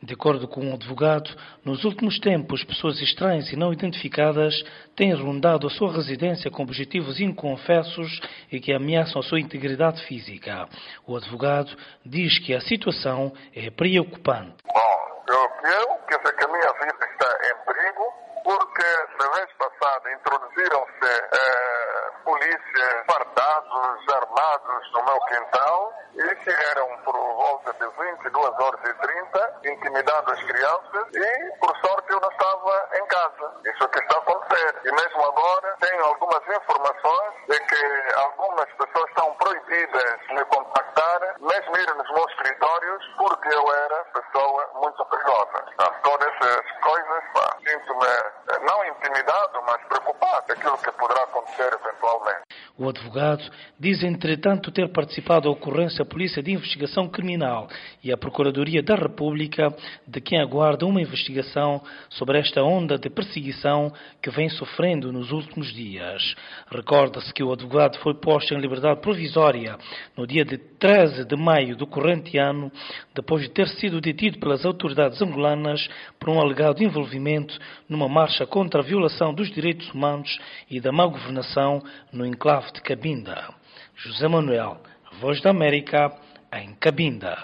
De acordo com um advogado, nos últimos tempos, pessoas estranhas e não identificadas têm rondado a sua residência com objetivos inconfessos e que ameaçam a sua integridade física. O advogado diz que a situação é preocupante. Eu quer dizer que a minha vida está em perigo porque na vez passada introduziram-se polícias fardados, armados no meu quintal e chegaram por volta de 22h30, intimidando as crianças e, por sorte, eu não estava em casa. Isso é o que está a acontecer. E mesmo agora tenho algumas informações de que algumas pessoas estão proibidas de me contactar, mesmo ir nos meus escritórios, porque eu era pessoa muito perigosa. Todas essas coisas, sinto-me não intimidado, mas preocupado daquilo que poderá acontecer eventualmente. O advogado diz, entretanto, ter participado da ocorrência da Polícia de Investigação Criminal e a Procuradoria da República, de quem aguarda uma investigação sobre esta onda de perseguição que vem sofrendo nos últimos dias. Recorda-se que o advogado foi posto em liberdade provisória no dia de 13 de maio do corrente ano, depois de ter sido detido pelas autoridades angolanas por um alegado envolvimento numa marcha contra a violação dos direitos humanos e da má governação no enclave de Cabinda. José Manuel, Voz da América, em Cabinda.